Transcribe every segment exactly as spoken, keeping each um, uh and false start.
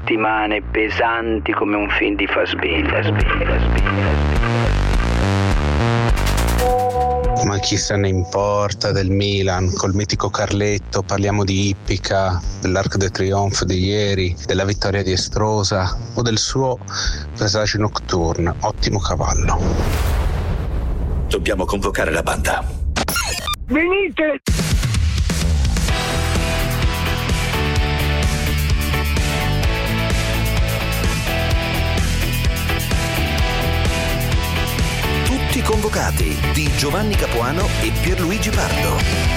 settimane pesanti come un film di Fassbinder. Ma chi se ne importa del Milan? Col mitico Carletto parliamo di Ippica, dell'Arc de Triomphe di ieri, della vittoria di Estrosa o del suo Visage Nocturne. Ottimo cavallo. Dobbiamo convocare la banda. Venite! Tutti convocati di Giovanni Capuano e Pierluigi Pardo.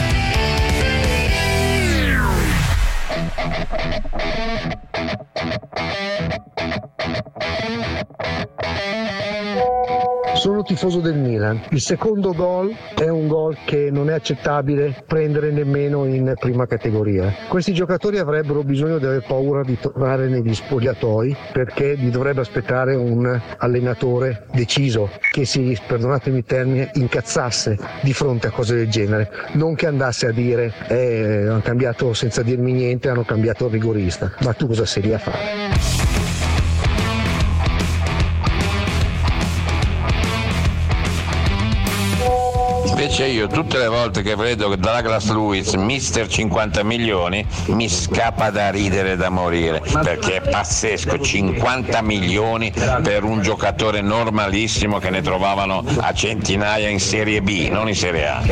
Sono tifoso del Milan. Il secondo gol è un gol che non è accettabile prendere nemmeno in prima categoria. Questi giocatori avrebbero bisogno di aver paura di tornare negli spogliatoi, perché li dovrebbe aspettare un allenatore deciso che si, perdonatemi il termine, incazzasse di fronte a cose del genere, non che andasse a dire eh, hanno cambiato senza dirmi niente, hanno cambiato il rigorista. Ma tu cosa sei lì a fare? Invece io tutte le volte che vedo che Douglas Lewis, mister cinquanta milioni, mi scappa da ridere da morire, perché è pazzesco, cinquanta milioni per un giocatore normalissimo che ne trovavano a centinaia in Serie B, non in Serie A.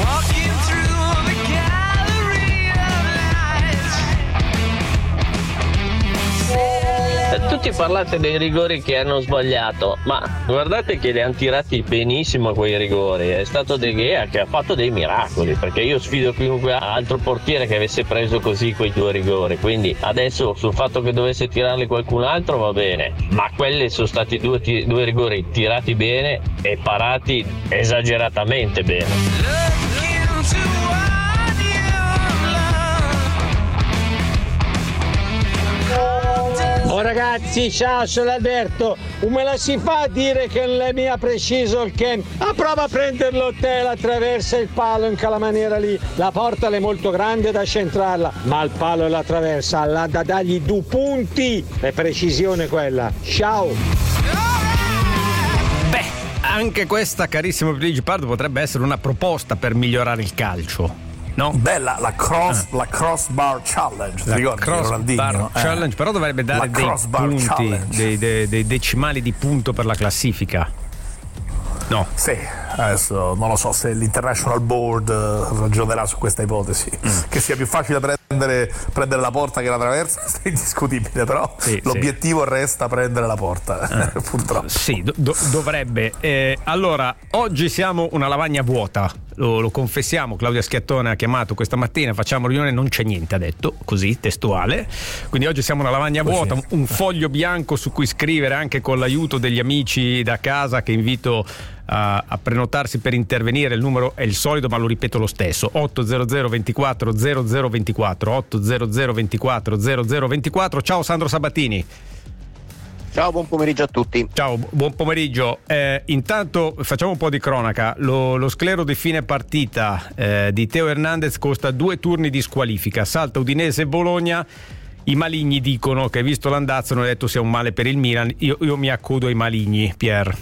Tutti parlate dei rigori che hanno sbagliato, ma guardate che li hanno tirati benissimo quei rigori. È stato De Gea che ha fatto dei miracoli, perché io sfido chiunque altro portiere che avesse preso così quei due rigori. Quindi adesso sul fatto che dovesse tirarli qualcun altro va bene, ma quelli sono stati due, t- due rigori tirati bene e parati esageratamente bene. Oh ragazzi, ciao, sono Alberto. Come la si fa a dire che non mi ha preciso il Ken? Ah, prova a prenderlo te, attraversa il palo in quella maniera lì. La porta è molto grande da centrarla, ma il palo la attraversa, là da dargli due punti. È precisione quella. Ciao. Beh, anche questa, carissimo Luigi Pardo, potrebbe essere una proposta per migliorare il calcio. No? Bella la cross, ah. la crossbar challenge, la ti ricordi? Crossbar eh. challenge, però dovrebbe dare dei punti, dei, dei, dei decimali di punto per la classifica. No. Sì, adesso non lo so se l'International Board ragionerà su questa ipotesi, mm. che sia più facile prendere, prendere la porta che la traversa, è indiscutibile, però sì, l'obiettivo sì. resta prendere la porta, eh. purtroppo. Sì, do, do, dovrebbe. Eh, allora, oggi siamo una lavagna vuota. Lo, lo confessiamo, Claudia Schiattone ha chiamato questa mattina, facciamo riunione, non c'è niente, ha detto, così, testuale. Quindi oggi siamo una lavagna così. vuota, un, un foglio bianco su cui scrivere, anche con l'aiuto degli amici da casa, che invito a, a prenotarsi per intervenire. Il numero è il solito, ma lo ripeto lo stesso: otto zero zero ventiquattro zero zero ventiquattro, otto zero zero ventiquattro zero zero ventiquattro. Ciao Sandro Sabatini. Ciao, buon pomeriggio a tutti. Ciao, buon pomeriggio. Eh, intanto facciamo un po' di cronaca. Lo, lo sclero di fine partita eh, di Teo Hernandez costa due turni di squalifica. Salta Udinese e Bologna. I maligni dicono che, visto l'andazzo, hanno detto sia un male per il Milan. Io, io mi accodo ai maligni, Pier.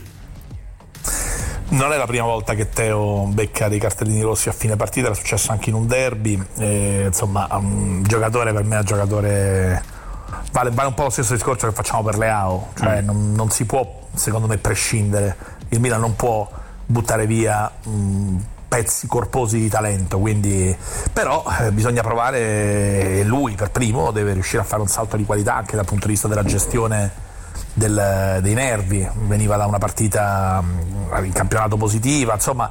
Non è la prima volta che Teo becca dei cartellini rossi a fine partita, era successo anche in un derby. Eh, insomma, un giocatore, per me è un giocatore... Vale, vale un po' lo stesso discorso che facciamo per Leao, cioè mm. non, non si può, secondo me, prescindere. Il Milan non può buttare via mh, pezzi corposi di talento, quindi però eh, bisogna provare, e lui per primo deve riuscire a fare un salto di qualità anche dal punto di vista della gestione del, dei nervi. Veniva da una partita in campionato positiva, insomma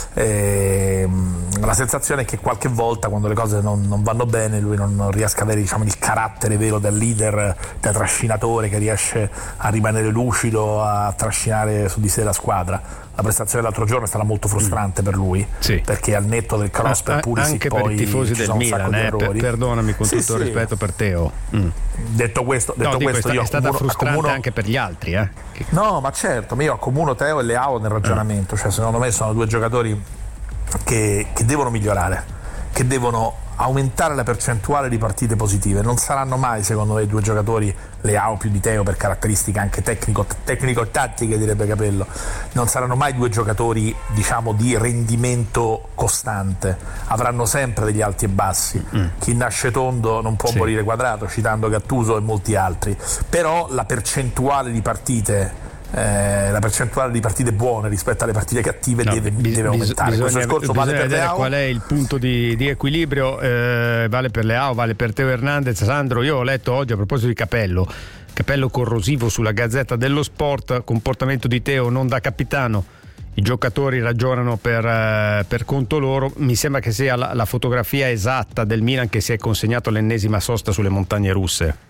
ehm, la sensazione è che qualche volta, quando le cose non, non vanno bene, lui non, non riesca ad avere, diciamo, il carattere vero del leader, del trascinatore che riesce a rimanere lucido, a trascinare su di sé la squadra. La prestazione dell'altro giorno è stata molto frustrante mm. per lui, sì. perché al netto del cross per Pulisic, anche poi per i tifosi del Milan, eh, per, perdonami, con sì, tutto il sì. rispetto per Teo. Mm. Detto questo, detto no, questo io è stata accomuno, frustrante accomuno... anche per gli altri, eh. Che... No, ma certo, ma io accomuno Teo e Leao nel ragionamento, mm. cioè secondo me sono due giocatori che, che devono migliorare, che devono aumentare la percentuale di partite positive. Non saranno mai, secondo me, due giocatori, Leao più di Teo per caratteristiche anche tecnico, tecnico-tattiche direbbe Capello, non saranno mai due giocatori, diciamo, di rendimento costante, avranno sempre degli alti e bassi. Mm. Chi nasce tondo non può sì. morire quadrato, citando Gattuso e molti altri, però la percentuale di partite Eh, la percentuale di partite buone rispetto alle partite cattive no, deve, bis- deve aumentare. Bisogna, Questo discorso bisogna vale per vedere Leao. Qual è il punto di, di equilibrio, eh, vale per Leao, vale per Teo Hernandez. Sandro, io ho letto oggi a proposito di Capello Capello corrosivo sulla Gazzetta dello Sport, comportamento di Teo non da capitano, i giocatori ragionano per, eh, per conto loro. Mi sembra che sia la, la fotografia esatta del Milan che si è consegnato l'ennesima sosta sulle montagne russe.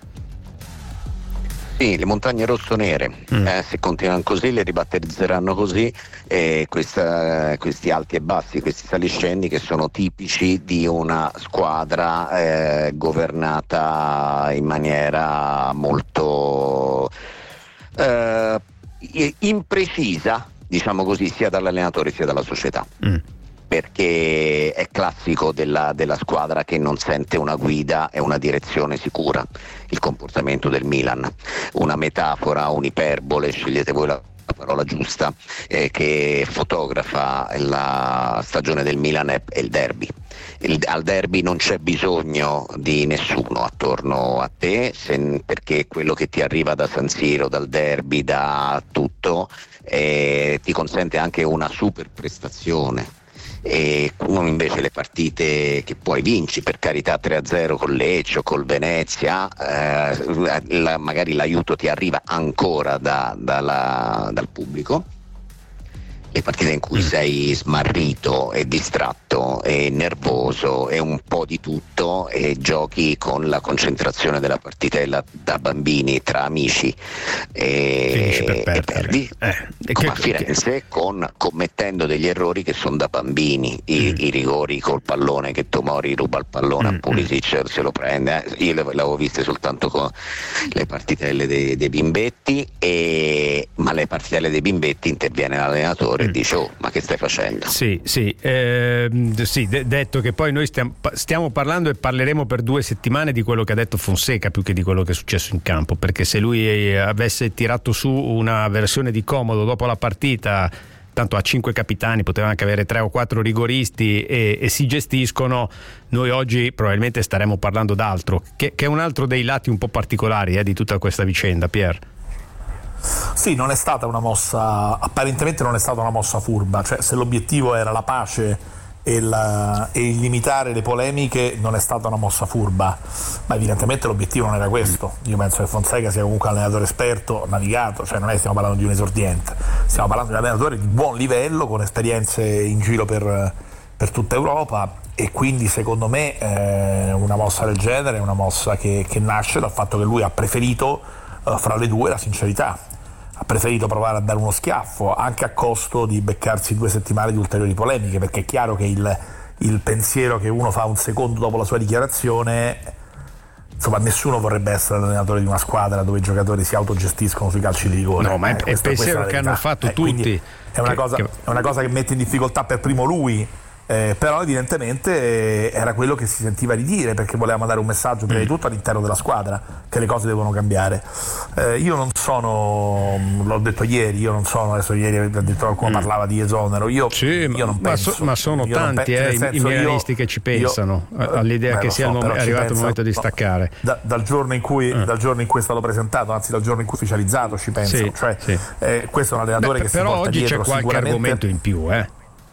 Sì, le montagne rosso-nere, mm. eh, se continuano così le ribattezzeranno così, eh, questa, questi alti e bassi, questi saliscendi che sono tipici di una squadra eh, governata in maniera molto eh, imprecisa, diciamo così, sia dall'allenatore sia dalla società. Mm. Perché è classico della, della squadra che non sente una guida e una direzione sicura, il comportamento del Milan. Una metafora, un'iperbole, scegliete voi la parola giusta, eh, che fotografa la stagione del Milan è, è il derby. Il, al derby non c'è bisogno di nessuno attorno a te, se, perché quello che ti arriva da San Siro, dal derby, da tutto, eh, ti consente anche una super prestazione. E uno invece le partite che poi vinci, per carità, tre a zero con Lecce o col Venezia, eh, la, magari l'aiuto ti arriva ancora da, dalla, dal pubblico. Le partite in cui sei smarrito e distratto e nervoso e un po' di tutto e giochi con la concentrazione della partitella da bambini tra amici e, e perdi, eh, come che, a Firenze che... con, commettendo degli errori che sono da bambini, I, mm. i rigori col pallone che Tomori ruba il pallone mm. a Pulisic, se lo prende, eh. io le, l'avevo viste soltanto con le partitelle dei, dei bimbetti, e, ma le partitelle dei bimbetti interviene l'allenatore e dice: oh, ma che stai facendo? Sì, sì, eh, sì de- detto che poi noi stiamo, stiamo parlando e parleremo per due settimane di quello che ha detto Fonseca più che di quello che è successo in campo, perché se lui avesse tirato su una versione di comodo dopo la partita, tanto ha cinque capitani, poteva anche avere tre o quattro rigoristi e, e si gestiscono, noi oggi probabilmente staremo parlando d'altro, che, che è un altro dei lati un po' particolari eh, di tutta questa vicenda, Pier. Sì, non è stata una mossa, apparentemente non è stata una mossa furba, cioè se l'obiettivo era la pace e, la, e il limitare le polemiche non è stata una mossa furba, ma evidentemente l'obiettivo non era questo. Io penso che Fonseca sia comunque un allenatore esperto, navigato, cioè non è stiamo parlando di un esordiente, stiamo parlando di un allenatore di buon livello con esperienze in giro per, per tutta Europa, e quindi secondo me eh, una mossa del genere è una mossa che, che nasce dal fatto che lui ha preferito eh, fra le due la sincerità. Ha preferito provare a dare uno schiaffo anche a costo di beccarsi due settimane di ulteriori polemiche, perché è chiaro che il, il pensiero che uno fa un secondo dopo la sua dichiarazione, insomma nessuno vorrebbe essere l'allenatore di una squadra dove i giocatori si autogestiscono sui calci di rigore. No, ma è, eh, il pensiero che hanno fatto eh, tutti. È una, che, cosa, che... è una cosa che mette in difficoltà per primo lui. Eh, però evidentemente eh, era quello che si sentiva di dire, perché voleva mandare un messaggio prima di tutto all'interno della squadra che le cose devono cambiare. Eh, io non sono, l'ho detto ieri, io non sono, adesso ieri ha detto qualcuno mm. parlava di esonero, io, sì, io non ma, penso, so, ma sono tanti pe- eh, i milanisti che ci pensano io, all'idea che sia so, il mom- è arrivato penso, il momento di staccare no, da, dal, giorno in cui, eh. dal giorno in cui è stato presentato, anzi dal giorno in cui è ufficializzato, ci penso, sì, cioè, sì. Eh, questo è un allenatore Beh, che però si porta oggi dietro c'è qualche argomento in più eh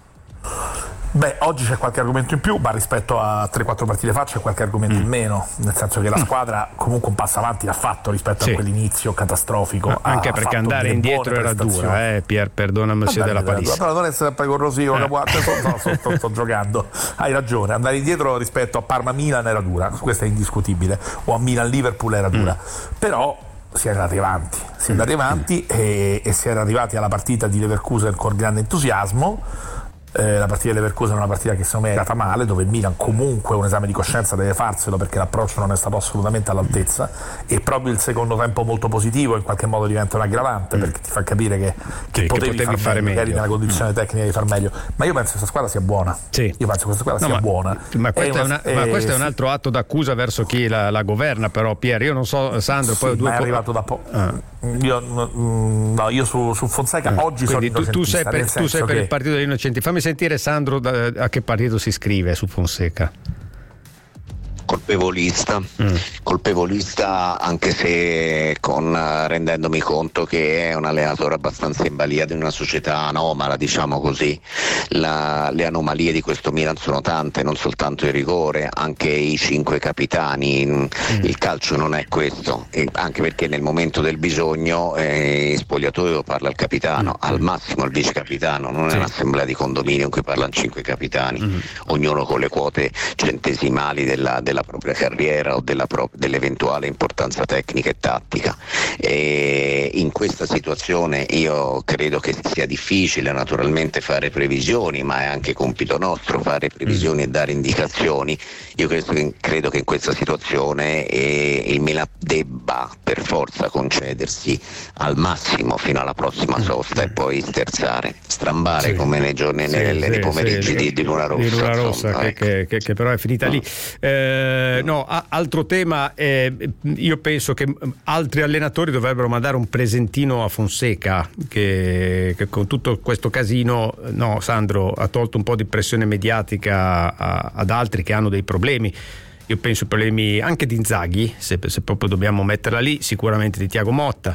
Beh, oggi c'è qualche argomento in più, ma rispetto a tre quattro partite fa c'è qualche argomento mm. in meno, nel senso che la squadra comunque un passo avanti l'ha fatto rispetto sì. a quell'inizio catastrofico. Ma anche ha, perché andare indietro era dura, eh, Pier, perdonami se della palissa. Però non essere sempre corrosivo, eh. capo, sto, sto, sto, sto, sto giocando. Hai ragione, andare indietro rispetto a Parma-Milan era dura, questo è indiscutibile, o a Milan-Liverpool era dura, mm. però si è andati avanti, si è andati avanti mm. e, e si era arrivati alla partita di Leverkusen con grande entusiasmo. Eh, la partita di Leverkusen è una partita che secondo me è andata male, dove il Milan comunque un esame di coscienza deve farselo, perché l'approccio non è stato assolutamente all'altezza, e proprio il secondo tempo molto positivo in qualche modo diventa un aggravante, mm. perché ti fa capire che, che, sì, potevi, che potevi far fare meglio, magari nella condizione mm. tecnica di far meglio. Ma io penso che questa squadra sia buona, sì. io penso che questa squadra no, sia ma, buona ma questo, è, una, è, una, ma questo eh, è un altro atto d'accusa verso chi la, la governa, però Pier, io non so, Sandro, sì, poi due ma è po- arrivato da poco. Ah. Io, no, io su, su Fonseca ah, oggi sono tu, tu sei per, tu sei per che... il partito degli innocenti. Fammi sentire, Sandro, da, a che partito si iscrive su Fonseca. Colpevolista, mm. colpevolista anche se con, rendendomi conto che è un allenatore abbastanza in balia di una società anomala, diciamo così. La, le anomalie di questo Milan sono tante, non soltanto il rigore, anche i cinque capitani. Mm. Il calcio non è questo, e anche perché nel momento del bisogno eh, in spogliatoio parla il capitano, mm. al massimo il vice capitano, non sì. è un'assemblea di condominio in cui parlano cinque capitani, mm. ognuno con le quote centesimali della, della propria carriera o della pro- dell'eventuale importanza tecnica e tattica. E in questa situazione io credo che sia difficile naturalmente fare previsioni, ma è anche compito nostro fare previsioni mm. e dare indicazioni. Io credo che, credo che in questa situazione eh, il Milan debba per forza concedersi al massimo fino alla prossima sosta mm. e poi sterzare, strambare sì. come nei giorni sì, nelle, sì, nei pomeriggi sì, di, di Luna Rossa, di Luna Rossa insomma, che, ecco. che, che, che però è finita lì. Eh, no, a, altro tema, eh, io penso che altri allenatori dovrebbero mandare un presentino a Fonseca, che, che con tutto questo casino, no, Sandro, ha tolto un po' di pressione mediatica a, ad altri che hanno dei problemi. Io penso ai problemi anche di Inzaghi, se, se proprio dobbiamo metterla lì, sicuramente di Thiago Motta.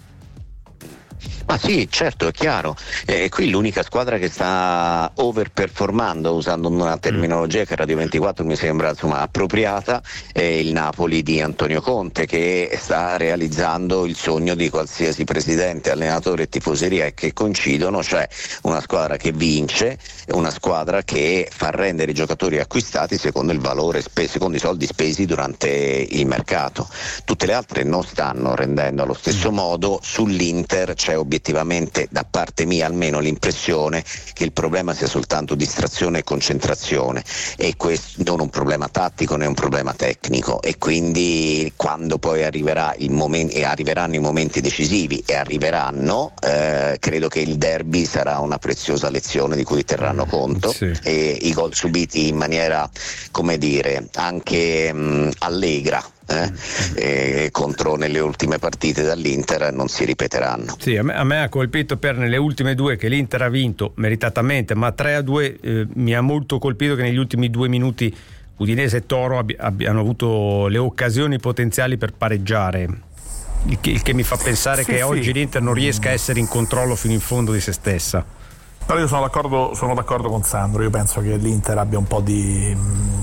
Ma sì, certo, è chiaro. Eh, qui l'unica squadra che sta overperformando, usando una terminologia che Radio ventiquattro mi sembra insomma appropriata, è il Napoli di Antonio Conte, che sta realizzando il sogno di qualsiasi presidente, allenatore e tifoseria e che coincidono, cioè una squadra che vince, una squadra che fa rendere i giocatori acquistati secondo il valore, spe- secondo i soldi spesi durante il mercato. Tutte le altre non stanno rendendo allo stesso modo. Sull'Inter c'è obiettivamente da parte mia almeno l'impressione che il problema sia soltanto distrazione e concentrazione, e questo non un problema tattico né un problema tecnico, e quindi quando poi arriverà il momento e arriveranno i momenti decisivi e arriveranno eh, credo che il derby sarà una preziosa lezione di cui terranno conto, sì. e i gol subiti in maniera, come dire, anche mh, allegra Eh, eh, contro nelle ultime partite dall'Inter non si ripeteranno. Sì, a me, a me ha colpito per nelle ultime due che l'Inter ha vinto meritatamente, ma tre a due eh, mi ha molto colpito che negli ultimi due minuti Udinese e Toro abbi, abbiano avuto le occasioni potenziali per pareggiare, il che, il che mi fa pensare sì, che sì. oggi l'Inter non riesca a essere in controllo fino in fondo di se stessa. Però io sono d'accordo, sono d'accordo con Sandro, io penso che l'Inter abbia un po' di,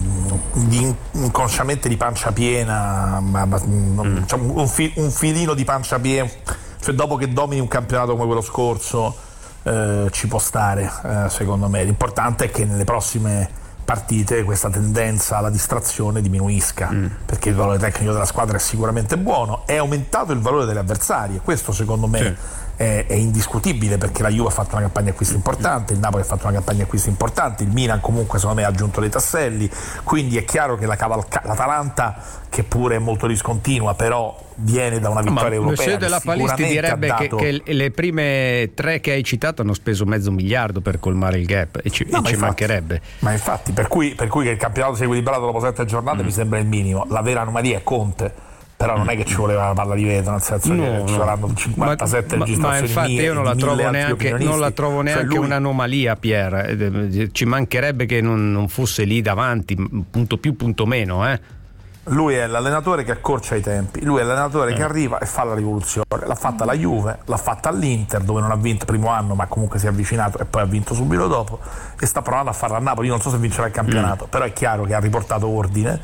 di inconsciamente di pancia piena, ma, ma, mm. cioè un, fi, un filino di pancia piena, cioè dopo che domini un campionato come quello scorso eh, ci può stare, eh, secondo me. L'importante è che nelle prossime partite questa tendenza alla distrazione diminuisca, mm. perché il valore tecnico della squadra è sicuramente buono, è aumentato il valore delle avversarie, questo secondo me sì. È, è indiscutibile, perché la Juve ha fatto una campagna acquisti importante, il Napoli ha fatto una campagna acquisti importante, il Milan comunque secondo me ha aggiunto dei tasselli, quindi è chiaro che la cavalca- l'Atalanta, che pure è molto discontinua, però viene da una vittoria ma europea. Ma della Palisti direbbe dato... che, che le prime tre che hai citato hanno speso mezzo miliardo per colmare il gap, e ci, no, e ci infatti, mancherebbe. Ma infatti, per cui, per cui che il campionato sia equilibrato dopo sette giornate mm. mi sembra il minimo. La vera anomalia è Conte. Però non è che ci voleva la palla di vetro, nel senso no, che ci saranno cinquantasette ma, registrazioni. Ma infatti mie, io non la trovo neanche, non la trovo neanche cioè lui... un'anomalia, Pier. Ci mancherebbe che non, non fosse lì davanti, punto più, punto meno, eh. Lui è l'allenatore che accorcia i tempi, lui è l'allenatore eh. che arriva e fa la rivoluzione. L'ha fatta la Juve, l'ha fatta all'Inter, dove non ha vinto il primo anno, ma comunque si è avvicinato e poi ha vinto subito dopo, e sta provando a farla a Napoli. Io non so se vincerà il campionato, mm. però è chiaro che ha riportato ordine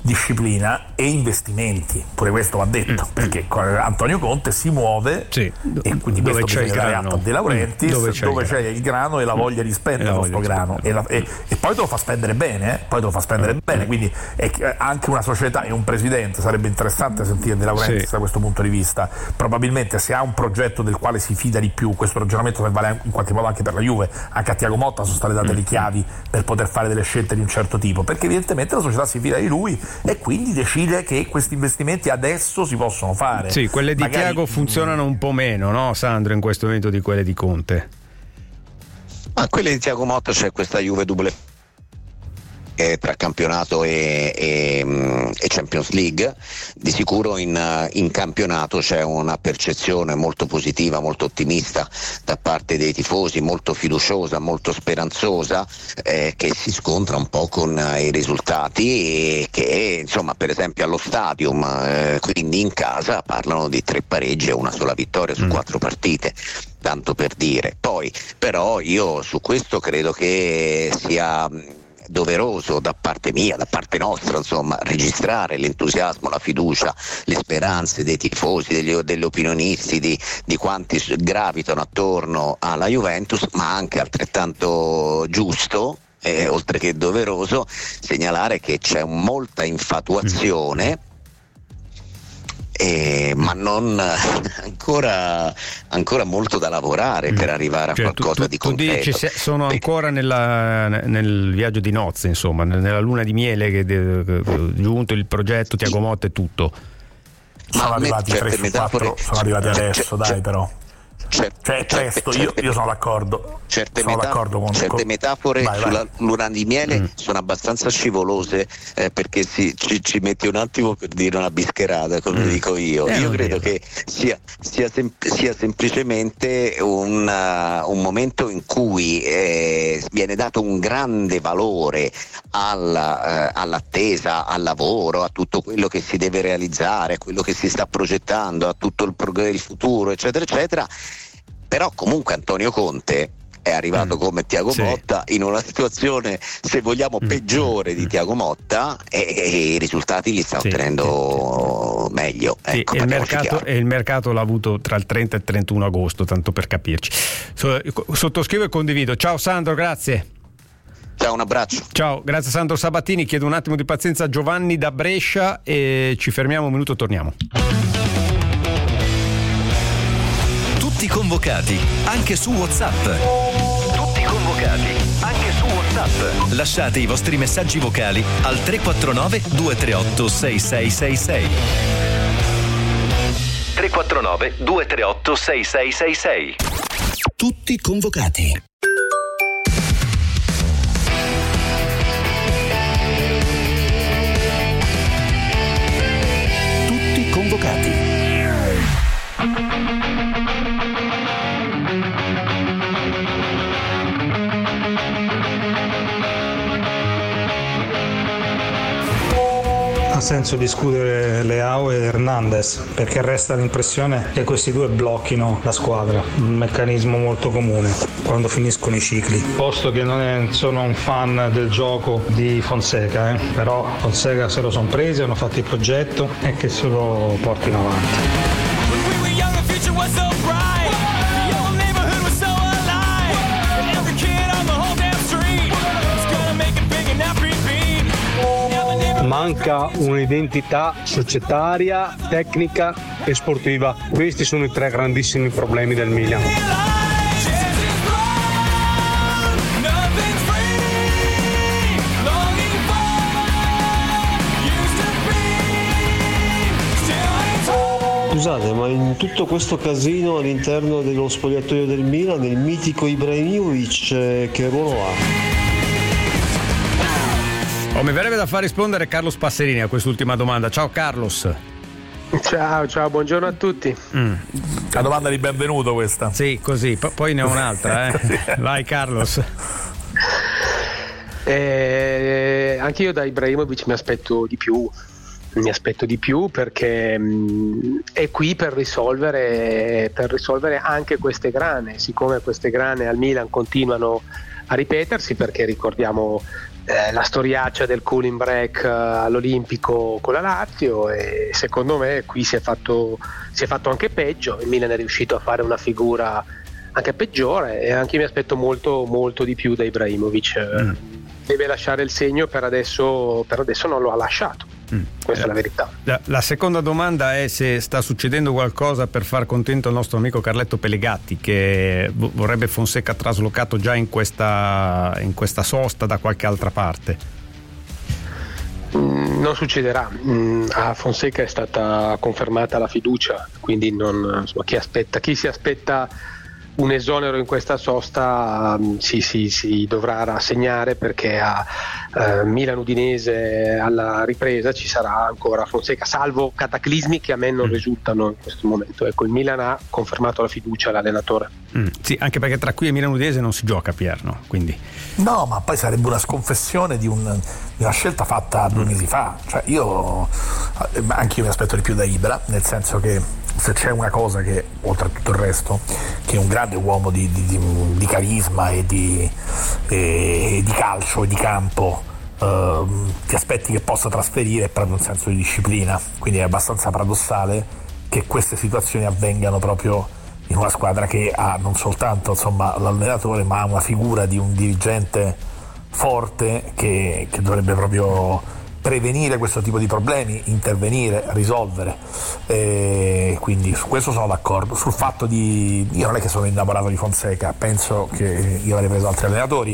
disciplina e investimenti, pure questo va detto, mm. perché Antonio Conte si muove, sì. e quindi dove questo c'è il grano a De Laurentiis, dove, c'è, dove il, c'è il grano e la voglia di spendere questo grano e, la, e, e poi te lo fa spendere bene, eh? poi te lo fa spendere mm. bene, quindi è anche una società e un presidente, sarebbe interessante sentire De Laurentiis sì. da questo punto di vista. Probabilmente se ha un progetto del quale si fida di più, questo ragionamento vale in qualche modo anche per la Juve, anche a Thiago Motta sono state date mm. le chiavi per poter fare delle scelte di un certo tipo, perché evidentemente la società si fida di lui e quindi decide che questi investimenti adesso si possono fare. Sì, quelle di Magari... Thiago funzionano un po' meno, no Sandro, in questo momento di quelle di Conte? Ma quelle di Thiago Motta c'è questa Juve double tra campionato e, e, e Champions League. Di sicuro in, in campionato c'è una percezione molto positiva, molto ottimista da parte dei tifosi, molto fiduciosa, molto speranzosa, eh, che si scontra un po' con i risultati e che insomma per esempio allo Stadium, eh, quindi in casa, parlano di tre pareggi e una sola vittoria su mm. quattro partite, tanto per dire. Poi però io su questo credo che sia doveroso da parte mia, da parte nostra, insomma, registrare l'entusiasmo, la fiducia, le speranze dei tifosi, degli, degli opinionisti, di, di quanti gravitano attorno alla Juventus, ma anche altrettanto giusto, eh, oltre che doveroso, segnalare che c'è molta infatuazione, Eh, ma non ancora, ancora molto da lavorare mm. per arrivare a cioè, qualcosa tu, tu, di concreto. Tu dici, se, sono ancora nella, nel viaggio di nozze, insomma, nella luna di miele che, che, che giunto il progetto Thiago Motta e tutto. Sono ma arrivati tre su quattro, sono arrivati adesso, dai, c'è, però. Certe, cioè, presto, io, io sono d'accordo. Certe, sono meta- d'accordo con, certe con... metafore vai, sulla vai. luna di miele mm. sono abbastanza scivolose, eh, perché si, ci, ci metti un attimo per dire una bischerata, come mm. dico io. Eh, io credo vero. che sia, sia, sem- sia semplicemente un, uh, un momento in cui eh, viene dato un grande valore alla, uh, all'attesa, al lavoro, a tutto quello che si deve realizzare, a quello che si sta progettando, a tutto il, prog- il futuro, eccetera, eccetera. Però comunque Antonio Conte è arrivato mm. come Thiago sì. Motta in una situazione, se vogliamo, mm. peggiore di Thiago Motta, e, e i risultati li sta sì. ottenendo sì. meglio. Sì, ecco, e, il mercato, e il mercato l'ha avuto tra il trenta e il trentuno agosto, tanto per capirci. Sottoscrivo e condivido. Ciao Sandro, grazie. Ciao, un abbraccio. Ciao, grazie Sandro Sabatini. Chiedo un attimo di pazienza a Giovanni da Brescia e ci fermiamo un minuto, torniamo. Tutti convocati, anche su WhatsApp. Tutti convocati, anche su WhatsApp. Lasciate i vostri messaggi vocali al tre quattro nove due tre otto sei sei sei sei. tre quattro nove due tre otto sei sei sei sei. Tutti convocati. Tutti convocati. Ha senso discutere Leao e Hernandez, perché resta l'impressione che questi due blocchino la squadra, un meccanismo molto comune quando finiscono i cicli. Posto che non è, sono un fan del gioco di Fonseca, eh? però Fonseca se lo sono presi, hanno fatto il progetto e che se lo portino avanti. Manca un'identità societaria, tecnica e sportiva. Questi sono i tre grandissimi problemi del Milan. Scusate, ma in tutto questo casino all'interno dello spogliatoio del Milan, il mitico Ibrahimovic, eh, che ruolo ha? Oh, mi verrebbe da far rispondere Carlos Passerini a quest'ultima domanda. Ciao Carlos. Ciao, ciao, buongiorno a tutti. Mm. La domanda di benvenuto questa. Sì, così, P- poi ne ho un'altra. Eh. sì. Vai Carlos. Eh, anche io da Ibrahimovic mi aspetto di più. Mi aspetto di più perché mh, è qui per risolvere, per risolvere anche queste grane. Siccome queste grane al Milan continuano a ripetersi, perché ricordiamo eh, la storiaccia del cooling break eh, all'Olimpico con la Lazio, e secondo me qui si è fatto, si è fatto anche peggio. Il Milan è riuscito a fare una figura anche peggiore, e anche io mi aspetto molto molto di più da Ibrahimovic. Mm. Deve lasciare il segno, per adesso, per adesso non lo ha lasciato. Mm. Questa eh, è la verità. La, la seconda domanda è se sta succedendo qualcosa per far contento il nostro amico Carletto Pelegatti, che vorrebbe Fonseca traslocato già in questa, in questa sosta da qualche altra parte. Mm, non succederà. Mm, a Fonseca è stata confermata la fiducia, quindi non, insomma, chi aspetta, chi si aspetta un esonero in questa sosta um, si, si, si dovrà rassegnare, perché a uh, Milan Udinese alla ripresa ci sarà ancora Fonseca, salvo cataclismi che a me non mm. risultano in questo momento. Ecco, il Milan ha confermato la fiducia all'allenatore. Mm, sì, anche perché tra qui e Milan Udinese non si gioca, Pier, no? Quindi... No, ma poi sarebbe una sconfessione di, un, di una scelta fatta due mesi fa. Cioè io, anche io mi aspetto di più da Ibra, nel senso che se c'è una cosa che, oltre a tutto il resto, che è un grande uomo di, di, di, di carisma e di, e di calcio e di campo, eh, ti aspetti che possa trasferire, è proprio un senso di disciplina. Quindi è abbastanza paradossale che queste situazioni avvengano proprio in una squadra che ha non soltanto, insomma, l'allenatore, ma ha una figura di un dirigente forte che, che dovrebbe proprio prevenire questo tipo di problemi, intervenire, risolvere. E quindi su questo sono d'accordo. Sul fatto di, io non è che sono innamorato di Fonseca, penso che io avrei preso altri allenatori,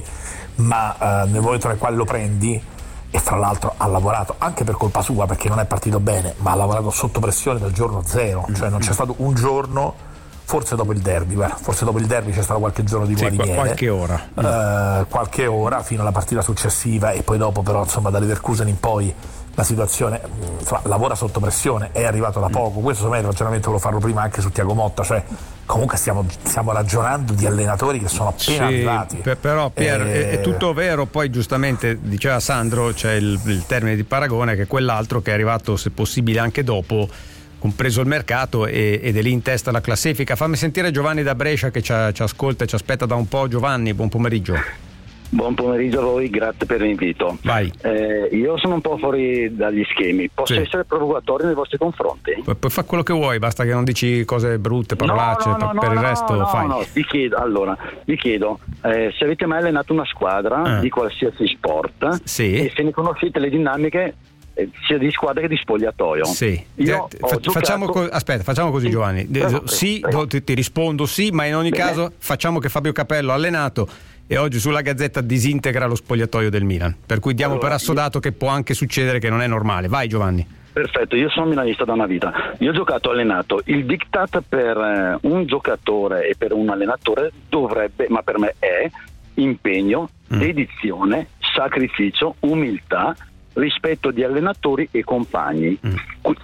ma eh, nel momento nel quale lo prendi, e fra l'altro ha lavorato anche per colpa sua, perché non è partito bene, ma ha lavorato sotto pressione dal giorno zero, cioè non c'è stato un giorno, forse dopo il derby, guarda, forse dopo il derby c'è stato qualche giorno di sì, guariniere, qualche ora uh, qualche ora fino alla partita successiva, e poi dopo però, insomma, da Leverkusen in poi la situazione, insomma, lavora sotto pressione, è arrivato da poco. Questo secondo me il ragionamento volevo farlo prima anche su Thiago Motta, cioè comunque stiamo, stiamo ragionando di allenatori che sono appena sì, arrivati. Per, però Pier, e... è, è tutto vero. Poi giustamente diceva Sandro, c'è il, il termine di paragone, che è quell'altro che è arrivato se possibile anche dopo, compreso il mercato, e, ed è lì in testa alla classifica. Fammi sentire Giovanni da Brescia che ci, ci ascolta e ci aspetta da un po'. Giovanni, buon pomeriggio. Buon pomeriggio a voi, grazie per l'invito. Vai. Eh, io sono un po' fuori dagli schemi, posso sì. essere provocatorio nei vostri confronti? Pu- puoi fare quello che vuoi, basta che non dici cose brutte, parolacce, no, no, no, per no, il resto no, fai. No, vi chiedo, allora, vi chiedo eh, se avete mai allenato una squadra eh. di qualsiasi sport sì. e se ne conoscete le dinamiche sia di squadra che di spogliatoio. Sì. Io Fa- giocato... facciamo co- aspetta, facciamo così, Giovanni. Prego, sì, prego. Ti, ti rispondo sì, ma in ogni Bene. caso facciamo che Fabio Capello ha allenato e oggi sulla Gazzetta disintegra lo spogliatoio del Milan. Per cui diamo allora, per assodato io... che può anche succedere, che non è normale. Vai, Giovanni. Perfetto, io sono milanista da una vita. Io ho giocato, allenato. Il diktat per eh, un giocatore e per un allenatore dovrebbe, ma per me è, impegno, mm. dedizione, sacrificio, umiltà, rispetto di allenatori e compagni, mm.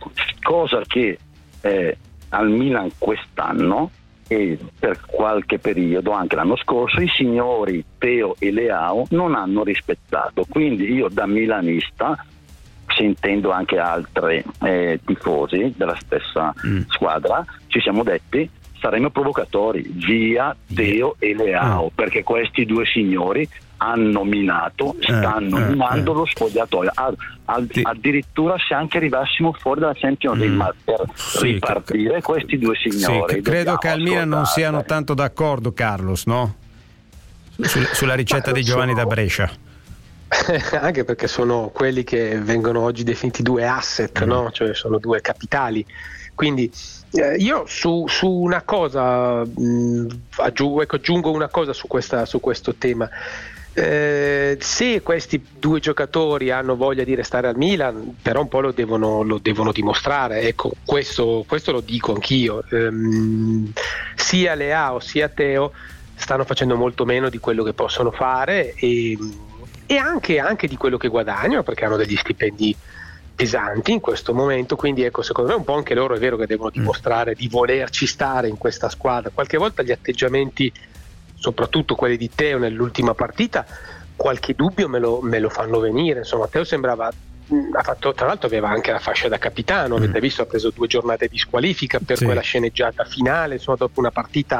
cosa che eh, al Milan quest'anno e per qualche periodo, anche l'anno scorso, i signori Teo e Leao non hanno rispettato. Quindi io da milanista, sentendo anche altri eh, tifosi della stessa mm. squadra, ci siamo detti saremo provocatori, via Teo e Leao, mm. perché questi due signori hanno minato, stanno eh, minando eh, lo spogliatoio. Ad, ad, sì. Addirittura se anche arrivassimo fuori dalla Champions League, mm. ma per sì, ripartire c- questi due signori. Sì, credo che al Milan non siano tanto d'accordo, Carlos, no? Sul, sulla ricetta di Giovanni sono... da Brescia. Anche perché sono quelli che vengono oggi definiti due asset, mm. no? Cioè sono due capitali. Quindi eh, io su, su una cosa mh, aggiungo, ecco, aggiungo una cosa su, questa, su questo tema. Eh, se questi due giocatori hanno voglia di restare al Milan, però un po' lo devono, lo devono dimostrare. Ecco, questo, questo lo dico anch'io. Ehm, sia Leao sia Teo stanno facendo molto meno di quello che possono fare e, e anche, anche di quello che guadagnano, perché hanno degli stipendi pesanti in questo momento. Quindi ecco, secondo me un po' anche loro è vero che devono dimostrare di volerci stare in questa squadra. Qualche volta gli atteggiamenti, soprattutto quelli di Teo nell'ultima partita, qualche dubbio me lo, me lo fanno venire. Insomma, Teo sembrava, ha fatto, tra l'altro aveva anche la fascia da capitano, avete visto, ha preso due giornate di squalifica per sì. quella sceneggiata finale, insomma, dopo una partita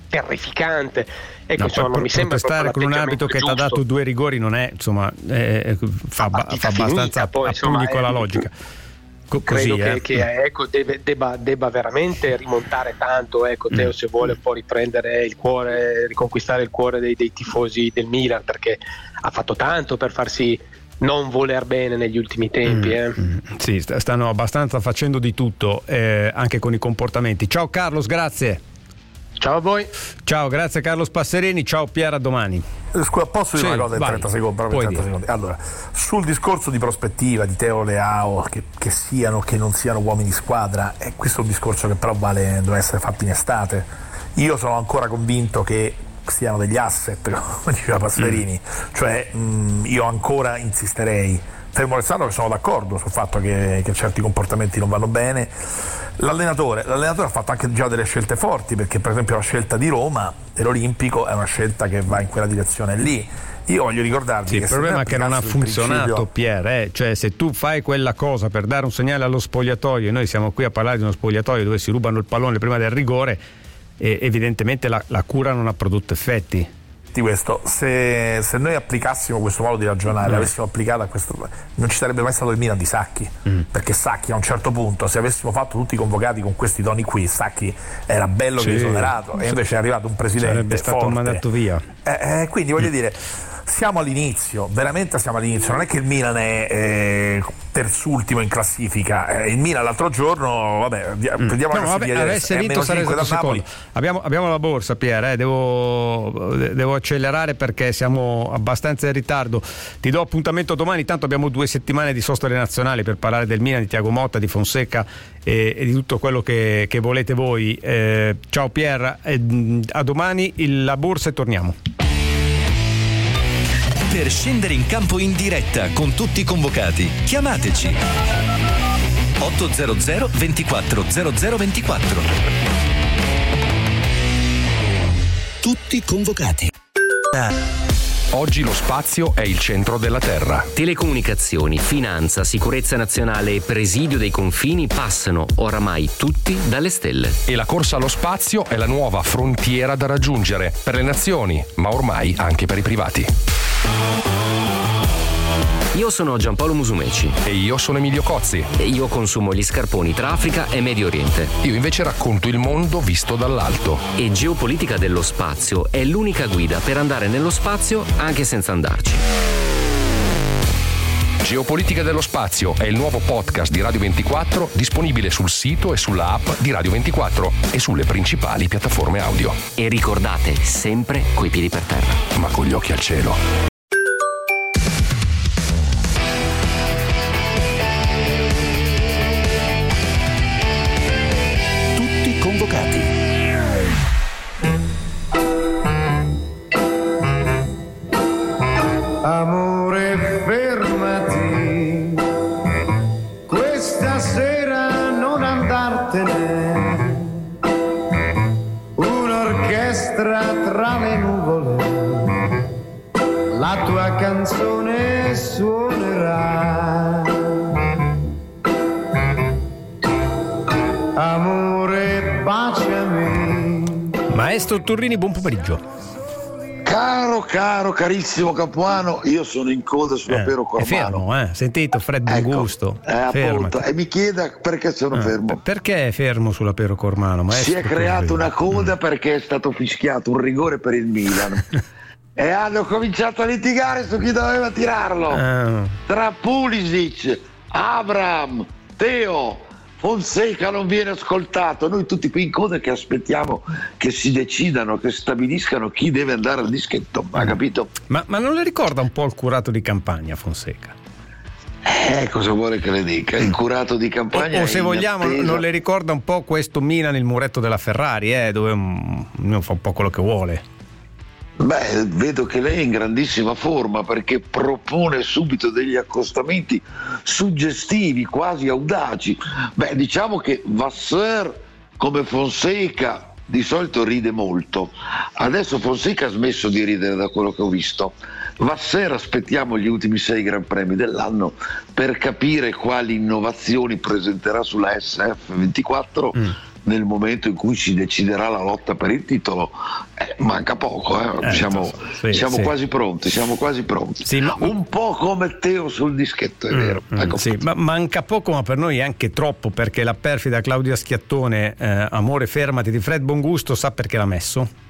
terrificante. Ecco, no, insomma, non mi sembra protestare con un arbitro che ti ha dato due rigori non è, insomma, eh, fa, fa abbastanza poi, a insomma, pugni con la è, logica. Co- credo così, che, eh. che ecco, deve, debba, debba veramente rimontare tanto, ecco, Teo, mm. se vuole poi riprendere il cuore, riconquistare il cuore dei, dei tifosi del Milan, perché ha fatto tanto per farsi non voler bene negli ultimi tempi. Eh. Mm. Sì, stanno abbastanza facendo di tutto, eh, anche con i comportamenti. Ciao Carlos, grazie. Ciao a voi. Ciao, grazie Carlos Passerini. Ciao Pier, a domani. Scusa, posso dire sì, una cosa in vai. trenta secondi? Proprio in trenta secondi. Allora, sul discorso di prospettiva di Teo Leao, che, che siano o che non siano uomini di squadra, eh, questo è un discorso che però vale, deve essere fatto in estate. Io sono ancora convinto che siano degli asset, come diceva Passerini, mm. cioè mh, io ancora insisterei, fermo restando che sono d'accordo sul fatto che, che certi comportamenti non vanno bene. L'allenatore, l'allenatore ha fatto anche già delle scelte forti, perché per esempio la scelta di Roma dell'Olimpico è una scelta che va in quella direzione lì. Io voglio ricordarvi sì, che il problema è che non ha funzionato, principio... Pier, eh? Cioè se tu fai quella cosa per dare un segnale allo spogliatoio, e noi siamo qui a parlare di uno spogliatoio dove si rubano il pallone prima del rigore, e evidentemente la, la cura non ha prodotto effetti. Di questo, se, se noi applicassimo questo modo di ragionare, mm. avessimo applicato a questo, non ci sarebbe mai stato il Milan di Sacchi, mm. perché Sacchi a un certo punto, se avessimo fatto tutti i convocati con questi toni qui, Sacchi era bello sì. che esonerato, e invece è arrivato un presidente sarebbe stato forte. mandato via. Eh, eh, quindi voglio mm. dire, siamo all'inizio, veramente siamo all'inizio, non è che il Milan è eh, terzultimo in classifica, eh, il Milan l'altro giorno, vabbè, vediamo no, vabbè, vedere, avesse vinto sarebbe stato secondo. Abbiamo, abbiamo la borsa, Pier, eh, devo, devo accelerare perché siamo abbastanza in ritardo. Ti do appuntamento domani, tanto abbiamo due settimane di soste nazionali per parlare del Milan, di Thiago Motta, di Fonseca e, e di tutto quello che, che volete voi. Eh, ciao Pier, eh, a domani il, la borsa e torniamo. Per scendere in campo in diretta con tutti i convocati, chiamateci ottocento ventiquattro zero zero ventiquattro. Tutti convocati. Oggi lo spazio è il centro della Terra. Telecomunicazioni, finanza, sicurezza nazionale e presidio dei confini passano oramai tutti dalle stelle. E la corsa allo spazio è la nuova frontiera da raggiungere per le nazioni, ma ormai anche per i privati. Io sono Giampaolo Musumeci. E io sono Emilio Cozzi. E io consumo gli scarponi tra Africa e Medio Oriente. Io invece racconto il mondo visto dall'alto. E Geopolitica dello spazio è l'unica guida per andare nello spazio anche senza andarci. Geopolitica dello spazio è il nuovo podcast di Radio ventiquattro, disponibile sul sito e sulla app di Radio ventiquattro e sulle principali piattaforme audio. E ricordate, sempre coi piedi per terra. Ma con gli occhi al cielo. Convocati. Amore, fermati, questa sera non andartene, un'orchestra tra le nuvole, la tua canzone suonerà. Amore, baciami. Maestro Turrini, buon pomeriggio. Caro, caro, carissimo Capuano, io sono in coda sulla eh, Pero Cormano. È fermo, eh? Sentito, freddo ecco, gusto. Eh, appunto, e mi chieda perché sono eh, fermo. Perché è fermo sulla Pero Cormano? Maestro si è creata Turrini. una coda mm. perché è stato fischiato un rigore per il Milan. E hanno cominciato a litigare su chi doveva tirarlo. Ah. Tra Pulisic, Abraham, Teo, Fonseca non viene ascoltato. Noi tutti qui in coda che aspettiamo che si decidano, che stabiliscano chi deve andare al dischetto. Ha capito? Ma, ma non le ricorda un po' il curato di campagna, Fonseca? Eh, cosa vuole che le dica? Il curato di campagna. O, o se vogliamo, attesa. non le ricorda un po' questo Milan, il muretto della Ferrari, eh, dove um, fa un po' quello che vuole. Beh, vedo che lei è in grandissima forma perché propone subito degli accostamenti suggestivi, quasi audaci. Beh, diciamo che Vasseur come Fonseca di solito ride molto. Adesso Fonseca ha smesso di ridere da quello che ho visto. Vasseur aspettiamo gli ultimi sei Gran Premi dell'anno per capire quali innovazioni presenterà sulla S F ventiquattro. Mm. nel momento in cui si deciderà la lotta per il titolo, eh, manca poco, eh. Eh, siamo, sì, siamo sì. quasi pronti, siamo quasi pronti. Sì, ma... un po' come Teo sul dischetto, è vero. Mm, ecco. sì, ma manca poco, ma per noi è anche troppo, perché la perfida Claudia Schiattone, eh, Amore fermati di Fred Bongusto, sa perché l'ha messo?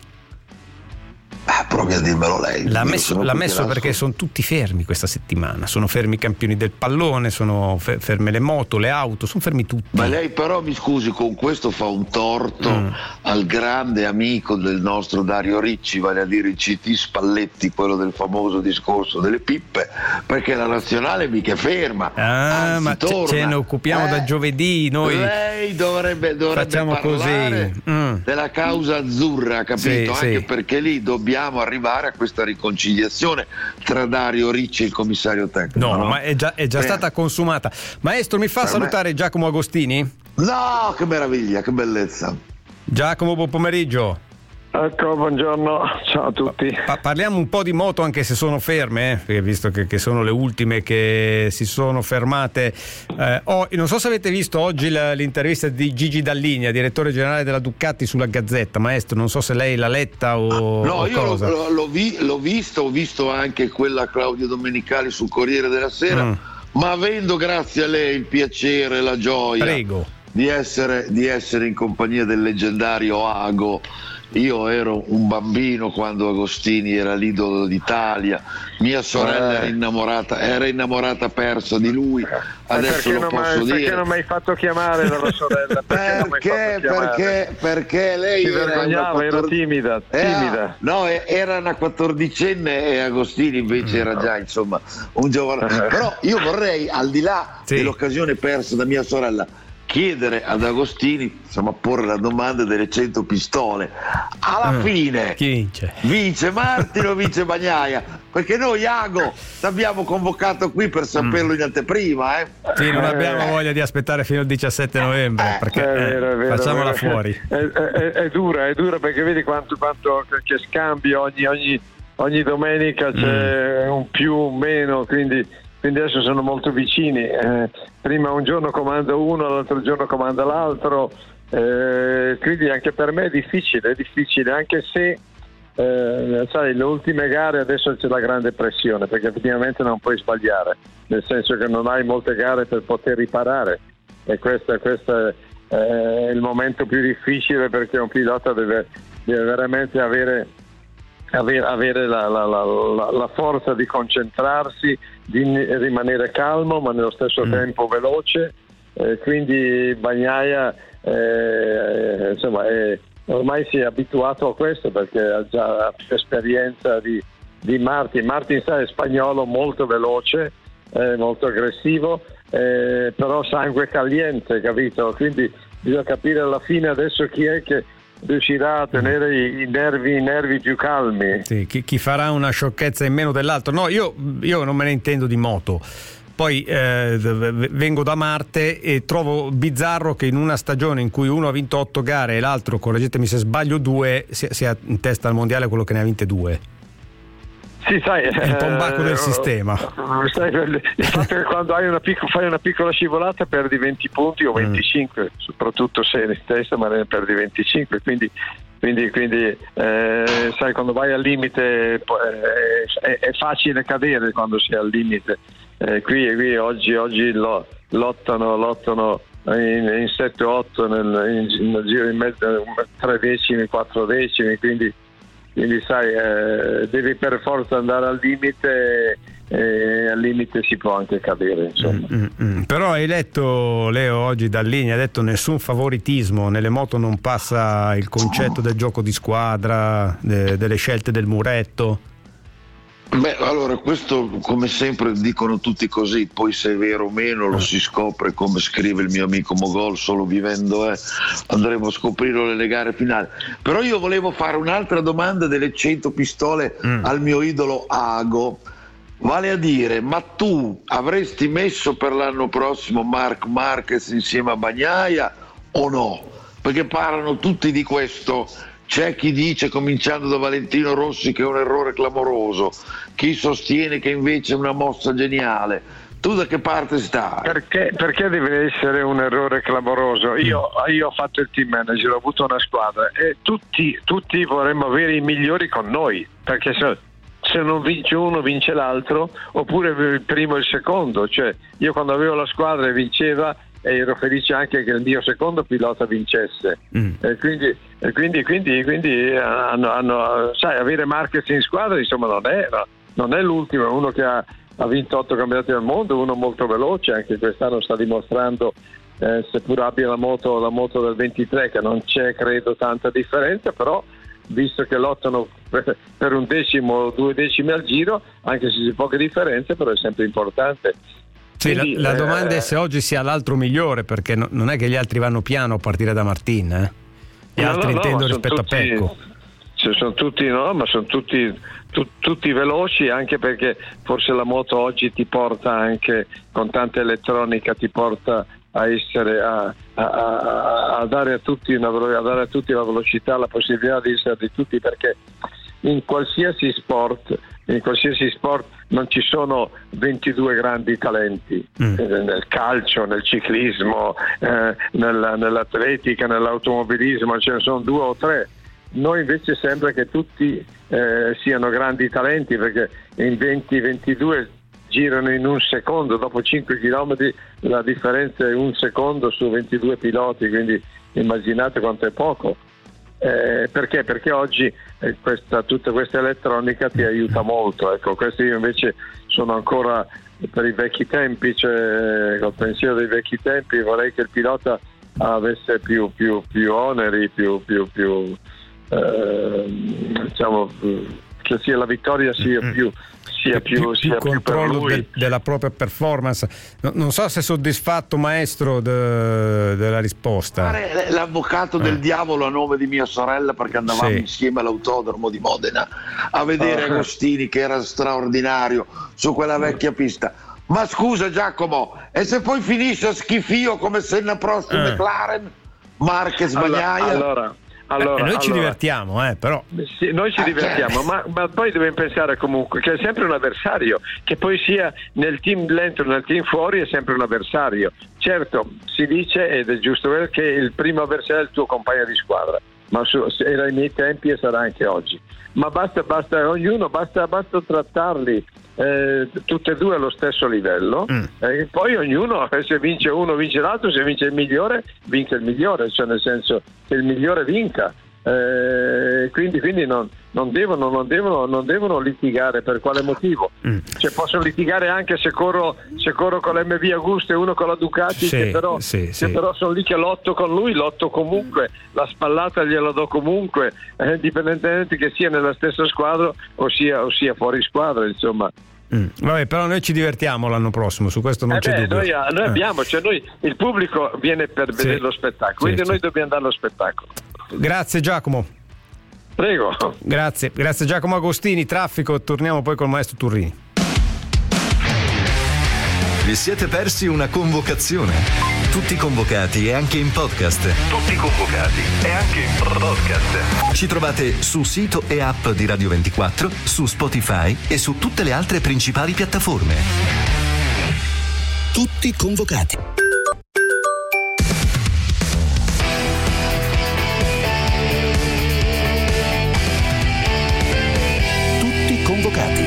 Ah, provi a dirmelo lei. L'ha Io messo, sono l'ha qui messo che perché sono tutti fermi questa settimana, sono fermi i campioni del pallone, sono fe- ferme le moto, le auto, sono fermi tutti. Ma lei però, mi scusi, con questo fa un torto mm. al grande amico del nostro Dario Ricci, vale a dire il C T Spalletti, quello del famoso discorso delle pippe, perché la nazionale mica è ferma. Ah, anzi, ma torna. ce ne occupiamo eh, da giovedì, noi lei dovrebbe, dovrebbe facciamo parlare così. Mm. della causa azzurra, capito? Sì, Anche sì. perché lì dobbiamo arrivare a questa riconciliazione tra Dario Ricci e il commissario tecnico. No, no? ma è già, è già Eh. stata consumata. Maestro, mi fa Per salutare me... Giacomo Agostini? No, che meraviglia, che bellezza. Giacomo, buon pomeriggio. Ecco, buongiorno, ciao a tutti. Pa- parliamo un po' di moto, anche se sono ferme, eh? Perché visto che, che sono le ultime che si sono fermate. Eh, oh, non so se avete visto oggi la, l'intervista di Gigi Dall'Igna, direttore generale della Ducati, sulla Gazzetta. Maestro, non so se lei l'ha letta o, no, o io cosa. L'ho, l'ho, vi, l'ho visto, ho visto anche quella Claudio Domenicali sul Corriere della Sera, mm. ma avendo grazie a lei il piacere e la gioia Prego. Di, essere, di essere in compagnia del leggendario Ago. Io ero un bambino quando Agostini era l'idolo d'Italia, mia sorella era innamorata, era innamorata persa di lui, adesso lo non posso mai, dire. Perché non mi hai fatto chiamare dalla sorella? Perché, perché, perché, perché lei si era vergognava, una era timida, timida. Era, no, era una quattordicenne e Agostini invece era già, insomma, un giovane. Però io vorrei, al di là sì. dell'occasione persa da mia sorella, chiedere ad Agostini, insomma, porre la domanda delle cento pistole. Alla mm. fine chi vince? Vince Martin o vince Bagnaia? Perché noi Ago t'abbiamo convocato qui per saperlo mm. in anteprima, eh? Sì, non eh, abbiamo voglia di aspettare fino al diciassette novembre, perché è vero, è vero, facciamola è vero. fuori. È, è, è dura, è dura, perché vedi quanto, quanto che scambio ogni, ogni, ogni domenica c'è mm. un più, un meno, quindi quindi adesso sono molto vicini, eh, prima un giorno comanda uno, l'altro giorno comanda l'altro, eh, quindi anche per me è difficile, è difficile, anche se eh, sai, le ultime gare adesso c'è la grande pressione, perché effettivamente non puoi sbagliare, nel senso che non hai molte gare per poter riparare, e questo, questo è eh, il momento più difficile, perché un pilota deve, deve veramente avere avere, avere la, la, la, la, la forza di concentrarsi, di rimanere calmo ma nello stesso mm. tempo veloce, eh, quindi Bagnaia eh, insomma è, ormai si è abituato a questo, perché ha già più esperienza di, di Martin. Martin sa, è spagnolo, molto veloce, eh, molto aggressivo, eh, però sangue caliente, capito? Quindi bisogna capire alla fine adesso chi è che riuscirà a tenere i, i, nervi, i nervi più calmi. Sì, chi, chi farà una sciocchezza in meno dell'altro. No, io, io non me ne intendo di moto. Poi eh, vengo da Marte e trovo bizzarro che in una stagione in cui uno ha vinto otto gare e l'altro, correggetemi se sbaglio, due, sia, sia in testa al mondiale quello che ne ha vinte due. Sì, sai, è il tombacco eh, del sistema. Sai, il fatto che quando hai una picco, fai una piccola scivolata perdi venti punti o venticinque, mm. soprattutto se in testa, ma ne perdi venticinque, quindi quindi, quindi eh, sai, quando vai al limite eh, è, è facile cadere quando si è al limite. Eh, qui, qui oggi, oggi lo, lottano lottano in, in sette otto nel, in, nel giro in mezzo, tre decimi, quattro decimi, quindi quindi sai, eh, devi per forza andare al limite, e al limite si può anche cadere, insomma. Mm, mm, mm. Però hai letto, Leo, oggi Dall'Igna, ha detto nessun favoritismo, nelle moto non passa il concetto del gioco di squadra, de, delle scelte del muretto. Beh, allora questo, come sempre dicono tutti così, poi se è vero o meno lo si scopre, come scrive il mio amico Mogol, solo vivendo eh, andremo a scoprirlo nelle gare finali. Però io volevo fare un'altra domanda delle cento pistole mm. al mio idolo Ago, vale a dire, ma tu avresti messo per l'anno prossimo Marc Marquez insieme a Bagnaia o no? Perché parlano tutti di questo. C'è chi dice, cominciando da Valentino Rossi, che è un errore clamoroso, chi sostiene che invece è una mossa geniale. Tu da che parte stai? Perché, perché deve essere un errore clamoroso? Io, io ho fatto il team manager, ho avuto una squadra e tutti, tutti vorremmo avere i migliori con noi, perché se, se non vince uno vince l'altro, oppure il primo e il secondo. Cioè, io quando avevo la squadra e vinceva, e ero felice anche che il mio secondo pilota vincesse. Mm. E quindi, e quindi, quindi, quindi hanno, hanno, sai, avere Marquez in squadra insomma non è, non è l'ultimo, è uno che ha ha vinto otto campionati del mondo, uno molto veloce, anche quest'anno sta dimostrando, eh, seppur abbia la moto, la moto del ventitré, che non c'è credo tanta differenza, però visto che lottano per, per un decimo o due decimi al giro, anche se c'è poche differenze, però è sempre importante. Sì, Quindi, la, la eh, domanda è se oggi sia l'altro migliore, perché no, non è che gli altri vanno piano a partire da Martin, eh? Gli no, altri no, intendo no, rispetto tutti, a Pecco. Cioè, sono tutti, no, ma sono tutti, tu, tutti veloci, anche perché forse la moto oggi ti porta anche, con tanta elettronica, ti porta a essere a, a, a, a dare a tutti una, a dare a tutti la velocità, la possibilità di essere di tutti, perché in qualsiasi sport in qualsiasi sport non ci sono ventidue grandi talenti, mm. eh, nel calcio, nel ciclismo, eh, nella, nell'atletica, nell'automobilismo ce ne sono due o tre. Noi invece sembra che tutti eh, siano grandi talenti, perché in venti ventidue girano in un secondo, dopo cinque chilometri la differenza è un secondo su ventidue piloti, quindi immaginate quanto è poco. Eh, perché? Perché oggi eh, questa, tutta questa elettronica ti aiuta molto, ecco. Questo io invece sono ancora per i vecchi tempi, cioè col pensiero dei vecchi tempi vorrei che il pilota avesse più, più, più oneri, più, più, più eh, diciamo che sia la vittoria sia più sia più, più, sia più più controllo per lui. del, della propria performance. No, non so se è soddisfatto, maestro, de, della risposta. L'avvocato del eh. diavolo a nome di mia sorella, perché andavamo Sì. insieme all'autodromo di Modena a vedere Oh. Agostini, che era straordinario su quella vecchia pista. Ma scusa Giacomo, e se poi finisce a schifio come Senna Prost in Eh. McLaren, Marquez, Bagnaia? Allora, allora, Eh, noi ci allora. divertiamo, eh, però. Sì, noi ci divertiamo, ma, ma poi dobbiamo pensare comunque che è sempre un avversario, che poi sia nel team dentro o nel team fuori è sempre un avversario. Certo, si dice, ed è giusto vero, che il primo avversario è il tuo compagno di squadra, ma su, era ai miei tempi e sarà anche oggi. Ma basta, basta ognuno, basta, basta trattarli eh, tutti e due allo stesso livello, mm. e poi ognuno, eh, se vince uno vince l'altro, se vince il migliore vince il migliore, cioè nel senso che il migliore vinca. Eh, quindi quindi non, non, devono, non, devono, non devono litigare. Per quale motivo? Mm. Cioè, possono litigare anche se corro, se corro con l'M V Augusto e uno con la Ducati, Sì, che, però, sì, che sì. però sono lì che lotto con lui, lotto comunque, la spallata gliela do comunque, eh, indipendentemente che sia nella stessa squadra o sia, o sia fuori squadra, insomma. Mm. Vabbè, però noi ci divertiamo l'anno prossimo, su questo non Eh c'è beh, dubbio. noi, noi Eh. abbiamo, cioè noi, il pubblico viene per Sì. vedere lo spettacolo, Sì, quindi sì. noi dobbiamo dare lo spettacolo. Grazie Giacomo. Prego. Grazie, grazie Giacomo Agostini. Traffico, torniamo poi col maestro Turrini. Vi siete persi una convocazione? Tutti convocati e anche in podcast. Tutti convocati e anche in podcast. Ci trovate su sito e app di Radio ventiquattro, su Spotify e su tutte le altre principali piattaforme. Tutti convocati. Tutti convocati.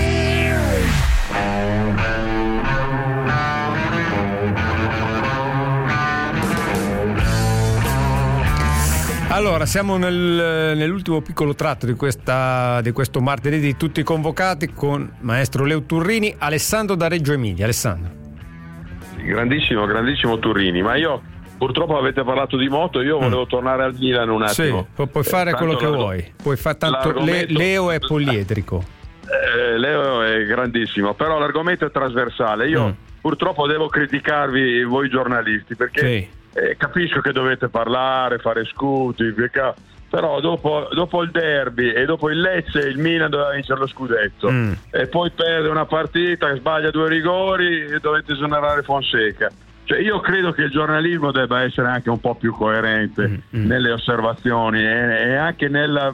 Allora, siamo nel, nell'ultimo piccolo tratto di, questa, di questo martedì di Tutti convocati con maestro Leo Turrini. Alessandro da Reggio Emilia. Alessandro. Grandissimo, grandissimo Turrini, ma io purtroppo avete parlato di moto, io volevo mm. tornare al Milan un attimo. Sì, pu- puoi fare Eh, quello che tanto vuoi, puoi fare tanto. Le- l'argomento- Leo è poliedrico. Eh, Leo è grandissimo, però l'argomento è trasversale. Io Mm. purtroppo devo criticarvi voi giornalisti, perché Sì. eh, capisco che dovete parlare, fare scuti, perché- però dopo, dopo il derby e dopo il Lecce il Milan doveva vincere lo scudetto Mm. e poi perde una partita, sbaglia due rigori e dovete esonerare Fonseca. Cioè, io credo che il giornalismo debba essere anche un po' più coerente Mm. nelle osservazioni e, e anche nella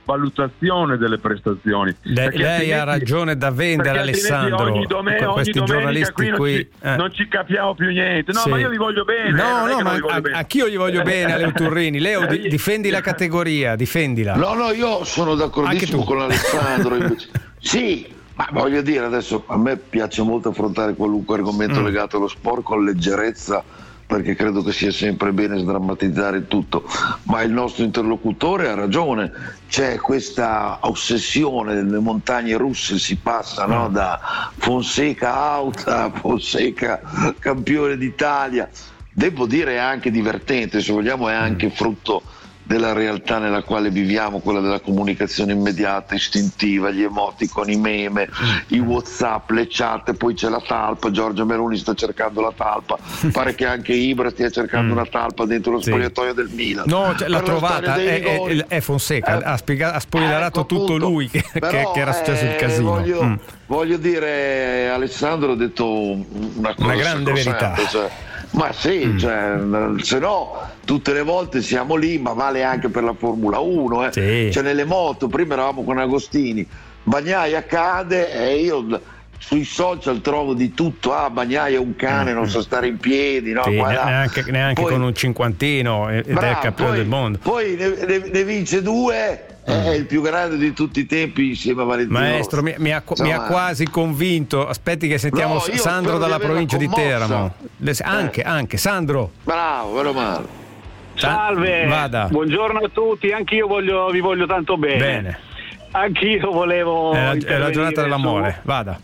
valutazione delle prestazioni. Le, lei ha ragione da vendere, Alessandro. Ogni, dome- ogni questi giornalisti qui non, qui ci, eh. non ci capiamo più niente. No, sì. ma io vi voglio bene. No, eh, no, ma a, bene. anch'io gli voglio bene a Leo Turrini. Leo, di, difendi la categoria, difendila. No, no, io sono d'accordissimo con Alessandro. Invece. Sì, ma voglio dire, adesso a me piace molto affrontare qualunque argomento mm. legato allo sport con leggerezza, perché credo che sia sempre bene sdrammatizzare tutto, ma il nostro interlocutore ha ragione, c'è questa ossessione delle montagne russe, si passa no? da Fonseca out a Fonseca campione d'Italia. Devo dire è anche divertente, se vogliamo è anche frutto della realtà nella quale viviamo, quella della comunicazione immediata, istintiva, gli emoticon, i meme, i WhatsApp, le chat, poi c'è la talpa, Giorgio Meloni sta cercando la talpa, pare che anche Ibra stia cercando mm. una talpa dentro lo spogliatoio sì. del Milan. No, cioè, l'ha trovata, è, è, è Fonseca, eh, ha, spiega, ha spoilerato ecco, tutto appunto, lui che, però, che era successo eh, il casino. Voglio, mm. voglio dire, Alessandro ha detto una cosa una grande verità. Cioè, ma sì, mm. cioè, se no tutte le volte siamo lì, ma vale anche per la Formula uno, eh. sì. Cioè nelle moto, prima eravamo con Agostini, Bagnaia cade e io sui social trovo di tutto, ah Bagnaia è un cane, mm. non sa stare in piedi, no? Sì, neanche, neanche poi, con un cinquantino ed bravo, è il campione poi, del mondo. Poi ne, ne, ne vince due. È il più grande di tutti i tempi insieme a Valentino. Maestro, mi, mi, ha, mi ha quasi convinto. Aspetti che sentiamo no, Sandro dalla di provincia di Teramo. Le, anche, eh. anche Sandro. Bravo, vero male. Salve, Vada. Buongiorno a tutti. Anch'io voglio, vi voglio tanto bene. Bene. Anch'io volevo. È la, è la giornata dell'amore. Su... Vada.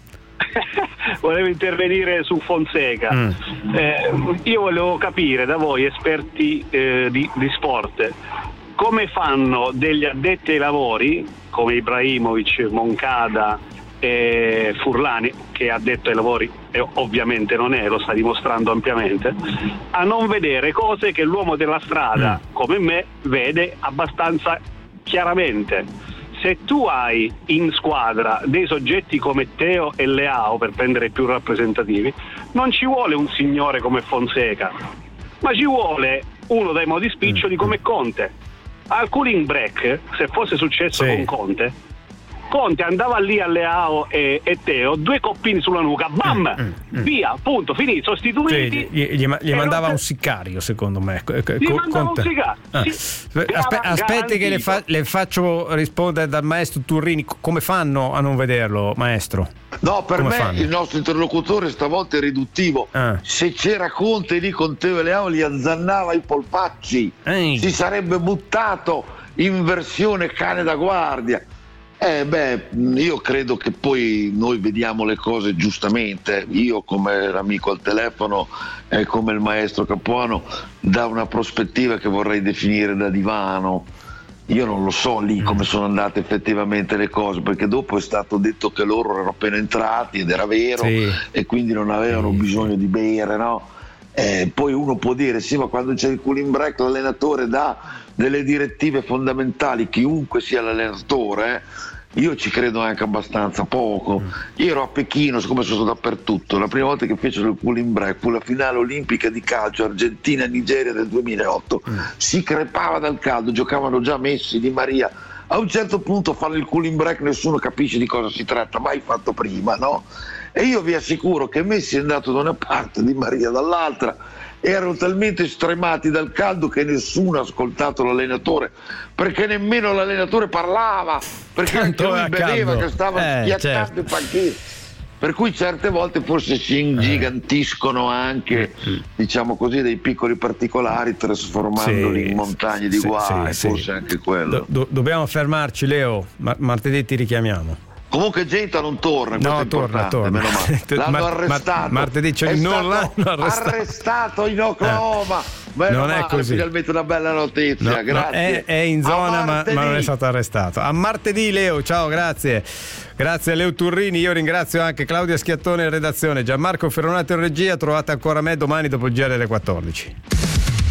Volevo intervenire su Fonseca. Mm. Eh, io volevo capire da voi, esperti eh, di, di sport, come fanno degli addetti ai lavori come Ibrahimovic, Moncada e Furlani, che addetto ai lavori e ovviamente non è, lo sta dimostrando ampiamente, a non vedere cose che l'uomo della strada mm. come me vede abbastanza chiaramente. Se tu hai in squadra dei soggetti come Teo e Leao, per prendere i più rappresentativi, non ci vuole un signore come Fonseca, ma ci vuole uno dai modi spiccioli come Conte. Al cooling break, se fosse successo sì. con Conte, Conte andava lì a Leao e, e Teo, due coppini sulla nuca, bam, mm, mm, via, punto, finito, sostituiti. Sì, gli, gli, gli mandava un sicario, secondo me. Gli Co- mandava Conte. un sicario. Ah. Sì. Aspe- aspetti che le, fa- le faccio rispondere dal maestro Turrini. Come fanno a non vederlo, maestro? No, per Come me fanno? il nostro interlocutore stavolta è riduttivo. Ah. Se c'era Conte lì con Teo e Leao, li azzannava i polpacci. Ehi. Si sarebbe buttato in versione cane da guardia. Eh beh, io credo che poi noi vediamo le cose giustamente, io come amico al telefono e come il maestro Capuano, da una prospettiva che vorrei definire da divano. Io non lo so lì come sono andate effettivamente le cose, perché dopo è stato detto che loro erano appena entrati ed era vero, sì. e quindi non avevano sì. bisogno di bere, no? Eh, poi uno può dire sì, ma quando c'è il cooling break l'allenatore dà delle direttive fondamentali, chiunque sia l'allenatore, eh? Io ci credo anche abbastanza poco. Io ero a Pechino, siccome sono stato dappertutto, la prima volta che fecero il cooling break fu la finale olimpica di calcio Argentina-Nigeria del duemilaotto. Mm. Si crepava dal caldo, giocavano già Messi, Di Maria. A un certo punto fare il cooling break nessuno capisce di cosa si tratta, mai fatto prima, no? E io vi assicuro che Messi è andato da una parte, Di Maria dall'altra, erano talmente stremati dal caldo che nessuno ha ascoltato l'allenatore, perché nemmeno l'allenatore parlava, perché anche lui beveva, che stava eh, schiattando certo. i panchini. Per cui certe volte forse si ingigantiscono anche, mm. diciamo così, dei piccoli particolari, trasformandoli sì, in montagne di sì, guai, sì, forse sì. anche quello. Do- do- dobbiamo fermarci, Leo, Ma- martedì ti richiamiamo. Comunque Genta non torna, no, torna, torna. Meno male. L'hanno Mar- arrestato. Mar- martedì c'è non l'hanno arrestato. arrestato in Oklahoma. Eh. Non è male, così. Finalmente una bella notizia, no, grazie. No, è, è in zona ma, ma non è stato arrestato. A martedì Leo, ciao, grazie. Grazie a Leo Turrini, io ringrazio anche Claudia Schiattone in redazione, Gianmarco Ferronato in regia, trovate ancora me domani dopo il G R alle quattordici.